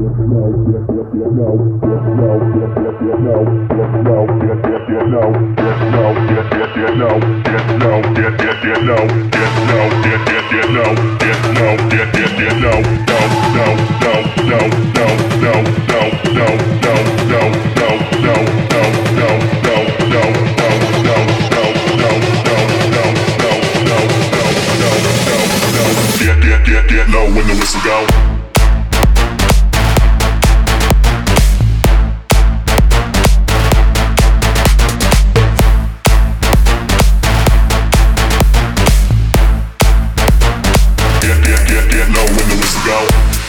Get low when the whistle go. Get low when the whistle go.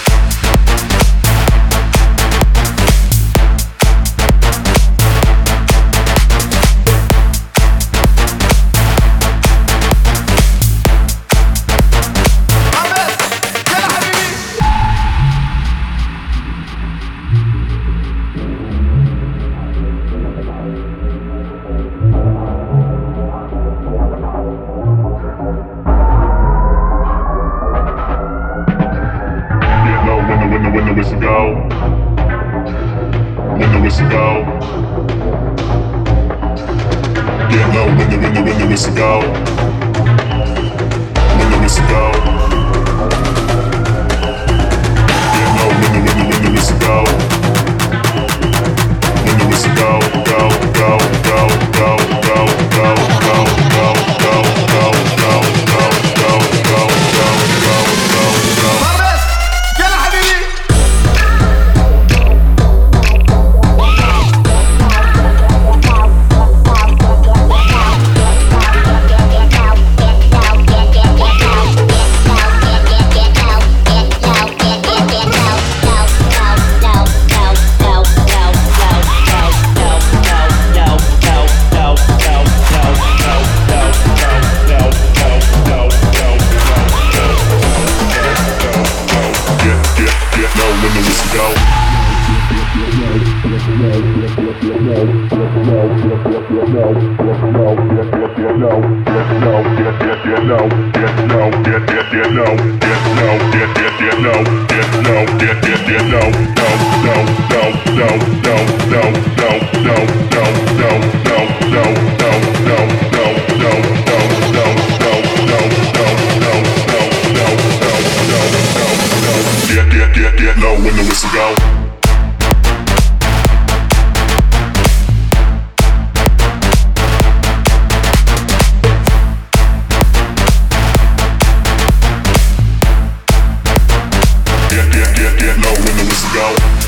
When the whistle go, when the whistle go, get low when the whistle go, when the whistle go, get low when the whistle go, when the whistle go, go go go go go go go go go go go go go go go. Get low when the whistle go. Get low when the whistle go.